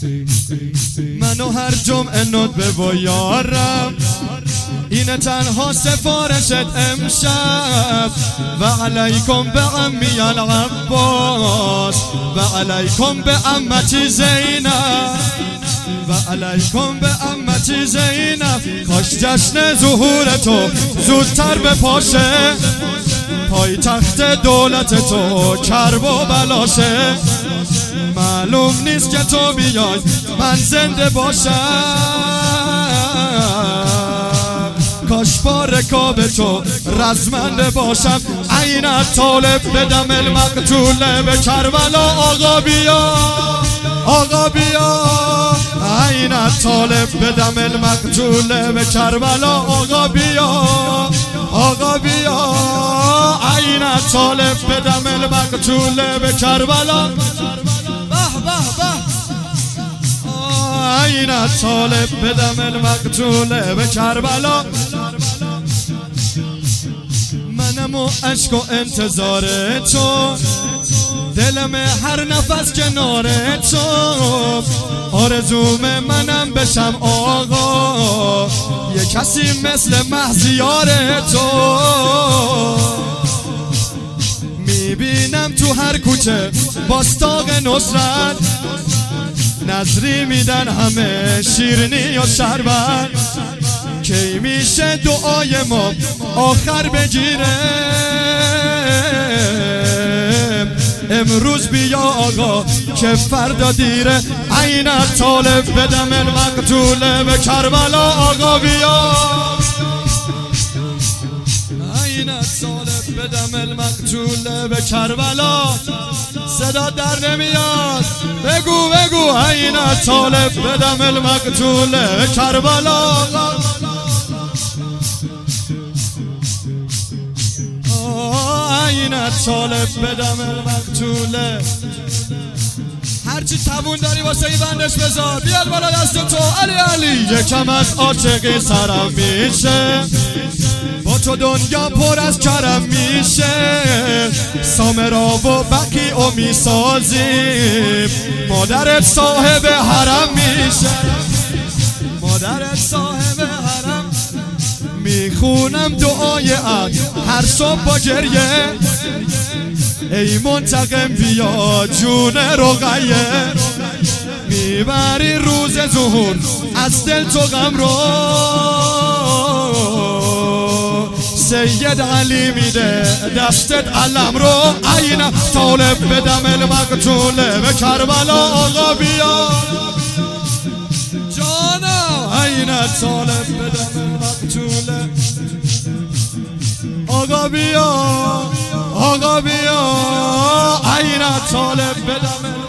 منو هر جمعه ندبه و یارم اینه تنها سفارشت امشب و علیکم به عمی العباس و علیکم به عمتی زینب و علیکم به عمتی زینب کاش جشن ظهور تو زودتر بپاشه پای تخت دولت تو کرب و بلاشه معلوم نیست که تو بیای من زنده باشم کاش با رکاب تو رزمنده باشم عین طالب بدم المقتول به کربلا آقا بیا آقا بیا عین طالب بدم المقتول به کربلا آقا بیا آقا بیا عین طالب بدم المقتول به کربلا به به به عین طالب بدم المقتول به کربلا منم و عشق و انتظار تو دلم هر نفس کنار تو آرزوم منم بشم آقا یه کسی مثل مهزیار تو میبینم تو هر کوچه باستاق نصرت نظری میدن همه شیرینی و شربت کی میشه دعای ما آخر بگیره امروز بیا آقا که فردا دیره عین طالب بدم المقتول به کربلا آقا بیا عین طالب بدم المقتول به کربلا صدا در نمیاد بگو بگو عین طالب بدم المقتول به کربلا عین طالب بدم المقتوله هرچی توون داری واسه ای بندش بذار بیاد بالا دست تو علی علی یکم از عاشقی سرم میشه با تو دنیا پر از کرم میشه سامرا و بقی و میسازیم مادرت صاحب حرم میشه مادرت صاحب حرم میخونم دعای عد هر صبح با گریه ای منتقم بیا جون رقیه میبری روز ظهور از دل تو غم رو سید علی میده دستت علم رو عین طالب بدم المقتول به کربلا آقا بیا جانا عین طالب بدم المقتول آقا بیا آقا بیا عین طالب بدم